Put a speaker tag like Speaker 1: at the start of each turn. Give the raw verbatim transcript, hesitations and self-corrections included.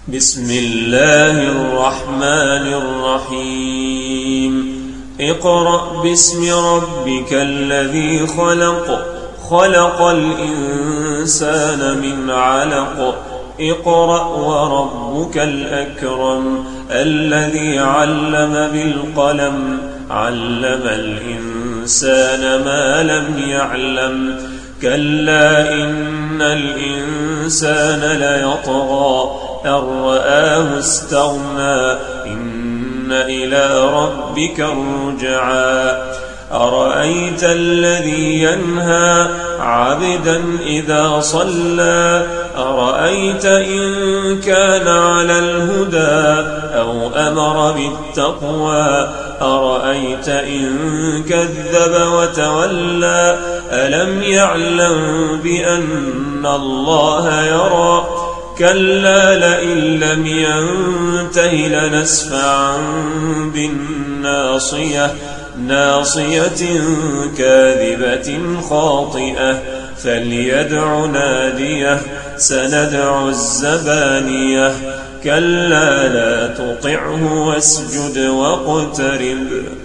Speaker 1: بسم الله الرحمن الرحيم اقرأ باسم ربك الذي خلق خلق الإنسان من علق اقرأ وربك الأكرم الذي علم بالقلم علم الإنسان ما لم يعلم كلا إن الإنسان ليطغى أن رآه استغنى إن إلى ربك الرجعى أرأيت الذي ينهى عبدا إذا صلى أرأيت إن كان على الهدى أو أمر بالتقوى أرأيت إن كذب وتولى ألم يعلم بأن الله يرى كلا لئن لم ينته لنسفعا بالناصية ناصية كاذبة خاطئة فليدع ناديه سندع الزبانية كلا لا تطعه واسجد واقترب